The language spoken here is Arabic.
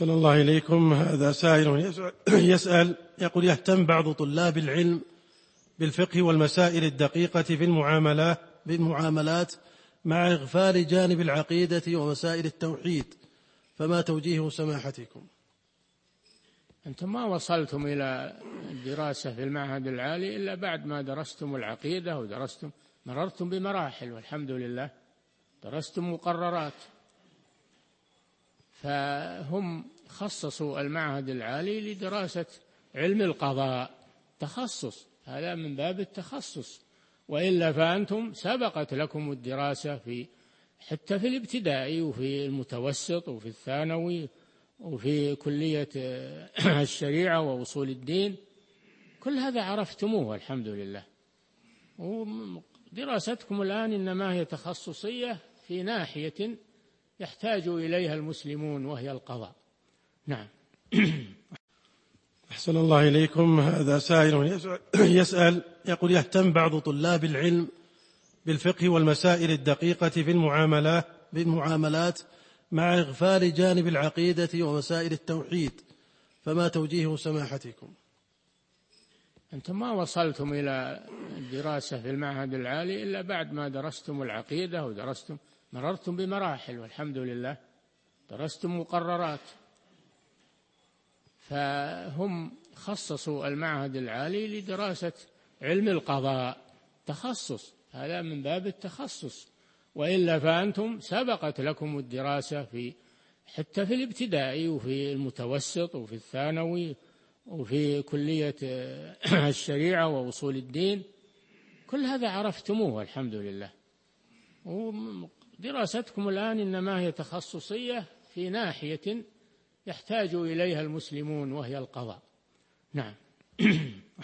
أحسن الله إليكم. هذا سائل يسأل يقول: يهتم بعض طلاب العلم بالفقه والمسائل الدقيقة في المعاملات مع إغفال جانب العقيدة ومسائل التوحيد، فما توجيه سماحتكم؟ أنتم ما وصلتم إلى الدراسة في المعهد العالي إلا بعد ما درستم العقيدة مررتم بمراحل، والحمد لله درستم مقررات. فهم خصصوا المعهد العالي لدراسة علم القضاء، تخصص، هذا من باب التخصص. وإلا فأنتم سبقت لكم الدراسة حتى في الابتدائي وفي المتوسط وفي الثانوي وفي كلية الشريعة وأصول الدين، كل هذا عرفتموه الحمد لله. ودراستكم الآن إنما هي تخصصية في ناحية يحتاج إليها المسلمون وهي القضاء. نعم. أحسن الله إليكم. هذا سائل يسأل يقول: يهتم بعض طلاب العلم بالفقه والمسائل الدقيقة في المعاملات مع إغفال جانب العقيدة ومسائل التوحيد، فما توجيه سماحتكم؟ أنتم ما وصلتم إلى الدراسة في المعهد العالي إلا بعد ما درستم العقيدة مررتم بمراحل، والحمد لله درستم مقررات. فهم خصصوا المعهد العالي لدراسة علم القضاء، تخصص، هذا من باب التخصص. وإلا فأنتم سبقت لكم الدراسة حتى في الابتدائي وفي المتوسط وفي الثانوي وفي كلية الشريعة وأصول الدين، كل هذا عرفتموه الحمد لله. ودراستكم الآن إنما هي تخصصية في ناحية يحتاج إليها المسلمون وهي القضاء. نعم.